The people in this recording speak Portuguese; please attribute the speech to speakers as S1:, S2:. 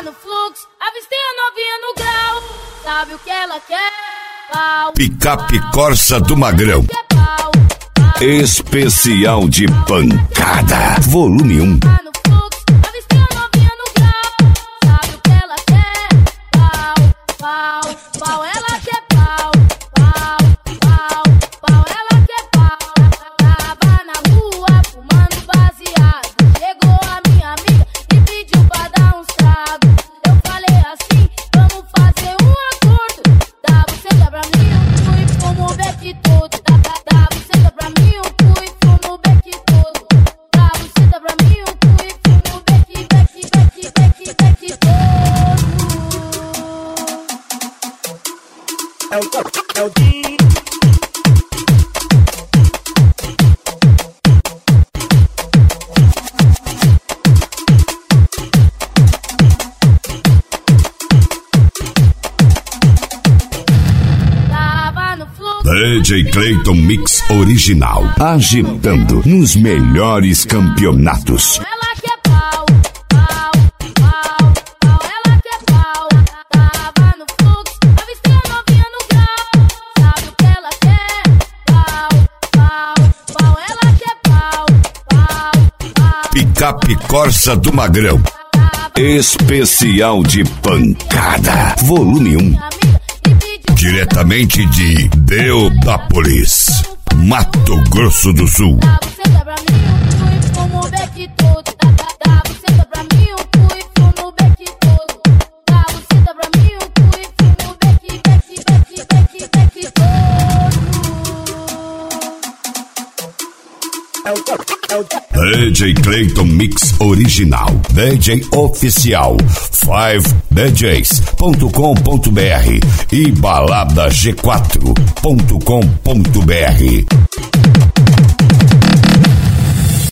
S1: Tava no fluxo, avistei a novinha no grau. Sabe o que ela quer? Pau.
S2: Picape Corsa do Magrão. Especial de pancada, volume 1.
S1: Tá no fluxo, avistei a novinha no grau. Sabe o que ela quer? Pau, pau, pau, ela quer pau. Pau, pau, pau, ela quer pau. Tava na rua fumando baseado. Chegou a minha amiga e pediu pra dar uns tragos. Eu falei assim, vamos fazer um acordo. Dá buceta pra mim, eu fui e fumo o beck todo. Dá buceta pra mim, eu fui e fumo o beck todo. Dá buceta pra mim, eu fui e fumo o beck todo.
S3: É o Dinho.
S1: Tava no fluxo.
S2: DJ Clayton Mix Original, agitando nos melhores campeonatos.
S1: Ela quer pau, pau, pau, pau, ela quer pau. Tava no fluxo, avistei a novinha no grau. Sabe o que ela quer? Pau, pau, pau, ela quer pau. Pau, pau.
S2: Picape Corsa do Magrão. Especial de pancada, volume 1.
S1: Amiga e pediu
S2: Diretamente de Deodápolis, Mato Grosso do Sul.
S1: dá buceta pra mim, eu fui e fumo o beck todo. Dá buceta pra mim, eu fui e fumo o beck todo. Dá buceta pra mim, eu fui e fumo o beck todo.
S2: DJ Clayton Mix Original, DJ Oficial, 5DJs.com.br e baladag4.com.br.